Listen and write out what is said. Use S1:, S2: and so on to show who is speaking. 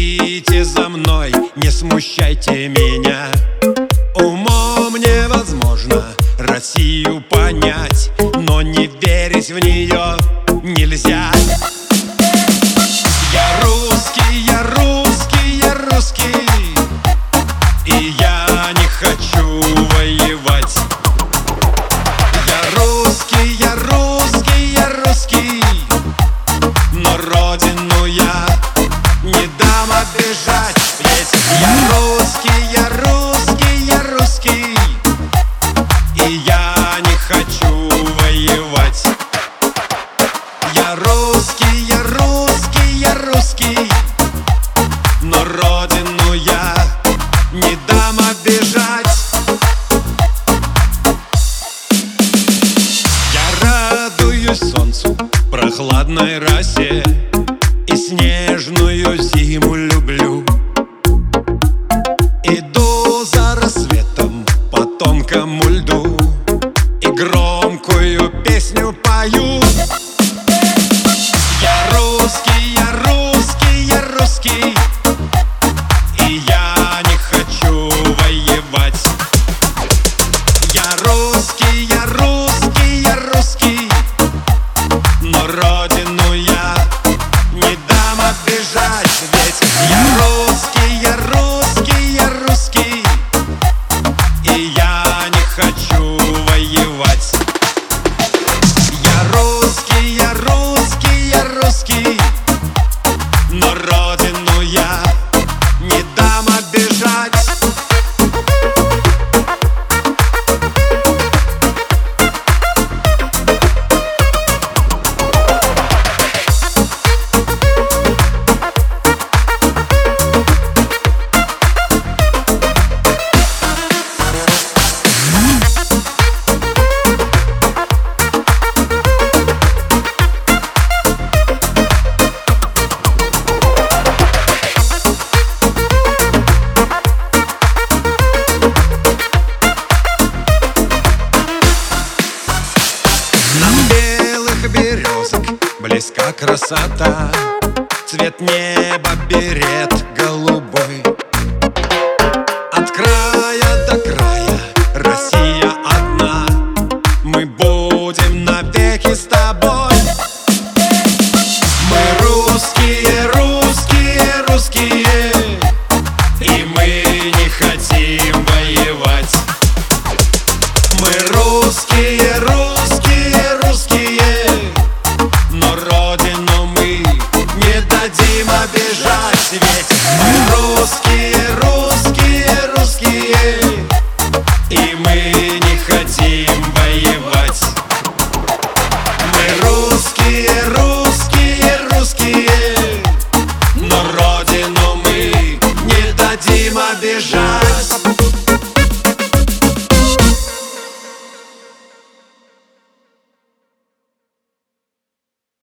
S1: Идите за мной, не смущайте меня. Умом невозможно Россию понять, но не верить в нее нельзя. Я русский, я русский, я русский, и я не хочу воевать. Я русский, я русский, я русский, но родину я не дам обижать. Ведь я русский, я русский, я русский, и я не хочу воевать. Я русский, я русский, я русский, но родину я не дам обижать. Я радуюсь солнцу, прохладной росе, и снежную зиму люблю. Иду за рассветом по тонкому льду и громкую песню пою. Я русский, я русский, я русский, и я не хочу воевать. Я русский, я русский, я русский, но родину я не дам обижать. Ведь я русский, я русский, я русский, и я не хочу воевать. Я русский, я русский, я русский, но родину я не дам обижать. Березок близка красота, цвет неба берет голубой. От края до края Россия одна, мы будем навеки с тобой. Мы русские, русские, русские, и мы не хотим воевать. Мы русские, русские, русские, но родину мы не дадим обижать. Ведь мы русские, русские, русские, и мы не хотим